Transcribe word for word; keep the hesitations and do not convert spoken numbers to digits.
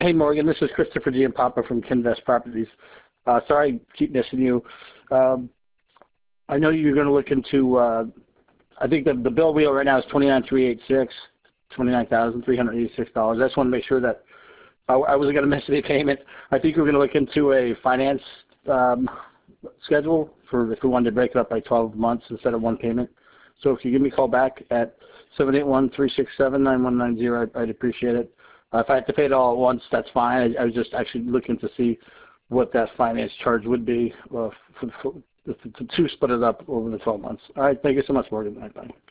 Hey, Morgan, this is Christopher Giampapa from Kinvest Properties. Uh, sorry I keep missing you. Um, I know you're going to look into, uh, I think the, the bill we owe right now is twenty-nine thousand three hundred eighty-six dollars, twenty-nine thousand three hundred eighty-six dollars. I just want to make sure that I, I wasn't going to miss any payment. I think we're going to look into a finance um, schedule for if we wanted to break it up by twelve months instead of one payment. So if you give me a call back at seven eight one, three six seven, nine one nine zero, I'd, I'd appreciate it. Uh, if I had to pay it all at once, that's fine. I, I was just actually looking to see what that finance charge would be uh, for, for, for, to split it up over the twelve months. All right. Thank you so much, Morgan. Bye.